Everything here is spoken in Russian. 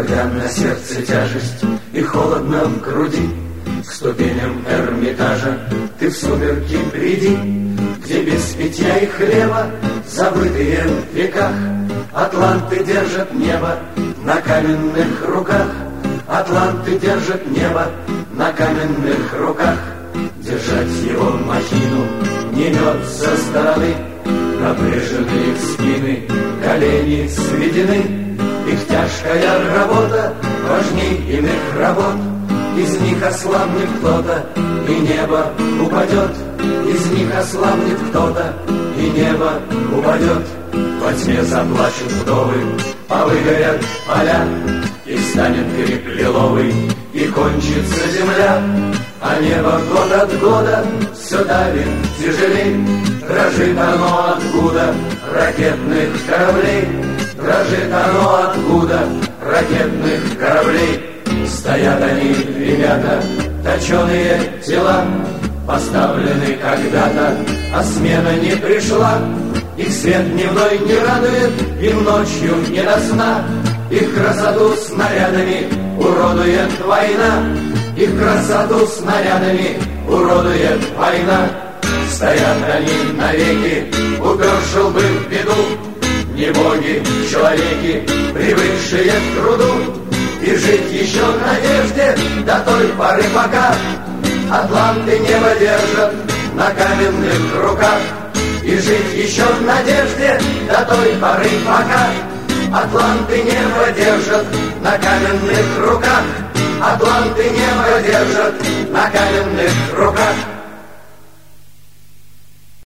когда на сердце тяжесть и холодно в груди, к ступеням Эрмитажа ты в сумерки приди, где без питья и хлеба, забытые в веках, атланты держат небо на каменных руках. Атланты держат небо на каменных руках. Держать его махину не мед со стороны. Напряженные спины, колени сведены. Их тяжкая работа важней иных работ. Из них ослабнет кто-то, и небо упадет. Из них ослабнет кто-то, и небо упадет. Во тьме заплачут вдовы, повыгорят поля, и станет крик лиловый, и кончится земля. А небо год от года все давит тяжелей. Дрожит оно откуда ракетных кораблей. Дрожит оно откуда ракетных кораблей. Стоят они, ребята, точеные тела, поставлены когда-то, а смена не пришла. Их свет дневной не радует, им ночью не до сна. Их красоту снарядами уродует война. Их красоту снарядами уродует война. Стоят они навеки, уперши лбы в беду. Не боги, человеки, привыкшие к труду. И жить еще в надежде до той поры, пока атланты небо держат на каменных руках. И жить еще в надежде до той поры, пока атланты небо держат на каменных руках. Атланты небо держат на каменных руках.